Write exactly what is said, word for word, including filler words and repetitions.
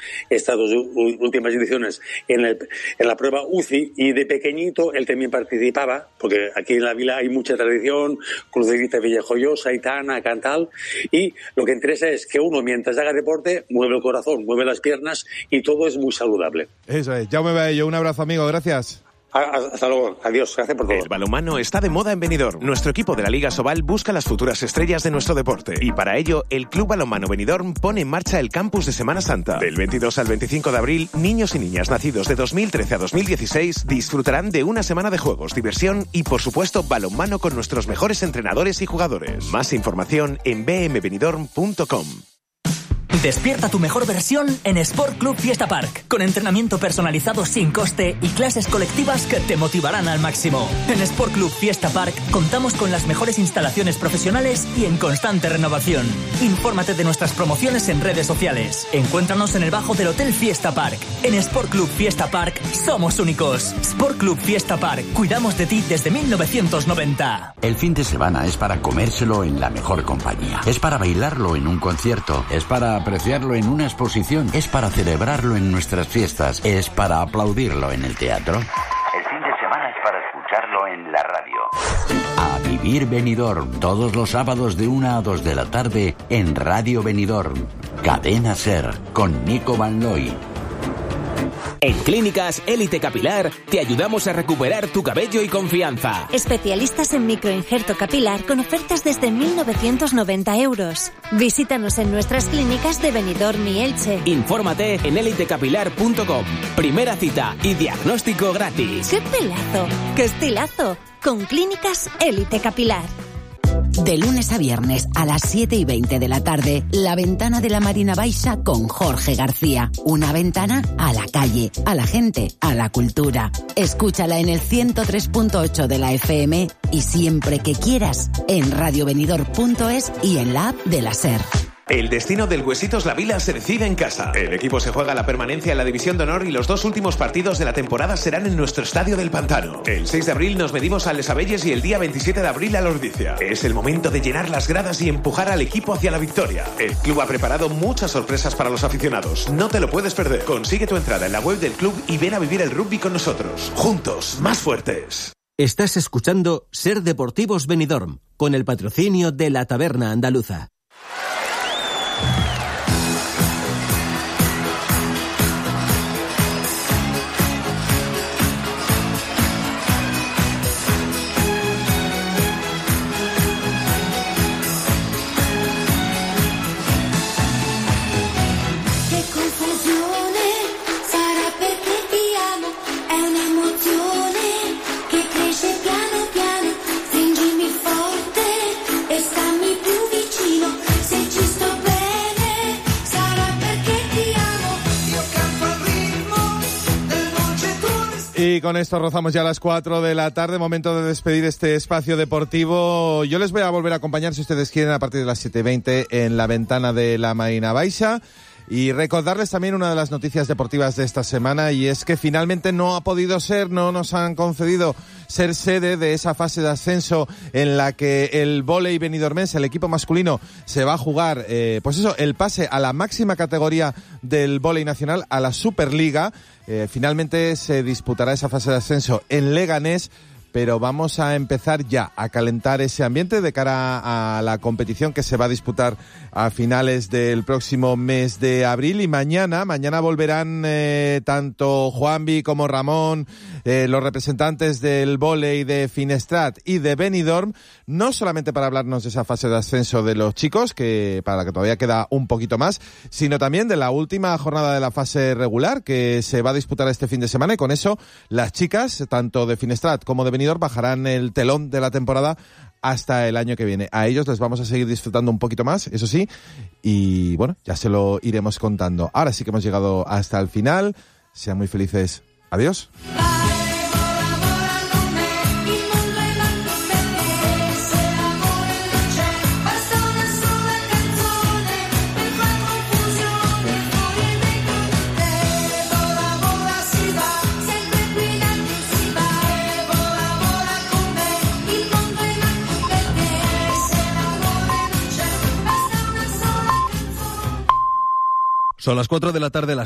estas dos últimas ediciones en, el, en la prueba U C I, y de pequeñito él también participaba, porque aquí en la vila hay mucha tradición, Crucerita Villajoyosa, Aitana, Cantal, y lo que interesa es que uno, mientras haga deporte, mueve el corazón, mueve las piernas, y todo es muy saludable. Eso es. Jaume Baello, un abrazo, amigo, gracias. Hasta luego, adiós, gracias por todo. El balonmano está de moda en Benidorm. Nuestro equipo de la Liga Sobal busca las futuras estrellas de nuestro deporte. Y para ello, el Club Balonmano Benidorm pone en marcha el campus de Semana Santa. Del veintidós al veinticinco de abril, niños y niñas nacidos de dos mil trece a dos mil dieciséis disfrutarán de una semana de juegos, diversión y, por supuesto, balonmano con nuestros mejores entrenadores y jugadores. Más información en b m benidorm punto com. Despierta tu mejor versión en Sport Club Fiesta Park, con entrenamiento personalizado sin coste y clases colectivas que te motivarán al máximo. En Sport Club Fiesta Park contamos con las mejores instalaciones profesionales y en constante renovación. Infórmate de nuestras promociones en redes sociales. Encuéntranos en el bajo del Hotel Fiesta Park. En Sport Club Fiesta Park somos únicos. Sport Club Fiesta Park, cuidamos de ti desde mil novecientos noventa. El fin de semana es para comérselo en la mejor compañía. Es para bailarlo en un concierto. Es para apreciarlo en una exposición, es para celebrarlo en nuestras fiestas, es para aplaudirlo en el teatro. El fin de semana es para escucharlo en la radio. A vivir Benidorm, todos los sábados de una a dos de la tarde en Radio Benidorm. Cadena Ser, con Nico Van Looy. En Clínicas Élite Capilar te ayudamos a recuperar tu cabello y confianza. Especialistas en microinjerto capilar con ofertas desde mil novecientos noventa euros. Visítanos en nuestras clínicas de Benidorm y Elche. Infórmate en élite capilar punto com. Primera cita y diagnóstico gratis. ¡Qué pelazo! ¡Qué estilazo! Con Clínicas Élite Capilar. De lunes a viernes a las siete y veinte de la tarde, La Ventana de la Marina Baixa con Jorge García. Una ventana a la calle, a la gente, a la cultura. Escúchala en el ciento tres punto ocho de la F M y siempre que quieras en radio benidorm punto es y en la app de la SER. El destino del Huesitos La Vila se decide en casa. El equipo se juega la permanencia en la División de Honor y los dos últimos partidos de la temporada serán en nuestro Estadio del Pantano. El seis de abril nos medimos a Les Abelles y el día veintisiete de abril a La Ordicia. Es el momento de llenar las gradas y empujar al equipo hacia la victoria. El club ha preparado muchas sorpresas para los aficionados. No te lo puedes perder. Consigue tu entrada en la web del club y ven a vivir el rugby con nosotros. Juntos, más fuertes. Estás escuchando Ser Deportivos Benidorm, con el patrocinio de La Taberna Andaluza. Y con esto rozamos ya las cuatro de la tarde, momento de despedir este espacio deportivo. Yo les voy a volver a acompañar, si ustedes quieren, a partir de las siete y veinte en La Ventana de la Marina Baixa. Y recordarles también una de las noticias deportivas de esta semana, y es que finalmente no ha podido ser, no nos han concedido ser sede de esa fase de ascenso en la que el vóley benidormense, el equipo masculino, se va a jugar, eh, pues eso, el pase a la máxima categoría del vóley nacional, a la Superliga. Eh, finalmente se disputará esa fase de ascenso en Leganés, pero vamos a empezar ya a calentar ese ambiente de cara a la competición que se va a disputar a finales del próximo mes de abril. Y mañana, mañana volverán eh, tanto Juanvi como Ramón, eh, los representantes del vóley de Finestrat y de Benidorm, no solamente para hablarnos de esa fase de ascenso de los chicos, que para la que todavía queda un poquito más, sino también de la última jornada de la fase regular que se va a disputar este fin de semana, y con eso las chicas, tanto de Finestrat como de Benidorm, bajarán el telón de la temporada hasta el año que viene. A ellos les vamos a seguir disfrutando un poquito más, eso sí, y bueno, ya se lo iremos contando. Ahora sí que hemos llegado hasta el final. Sean muy felices. Adiós. Son las cuatro de la tarde, las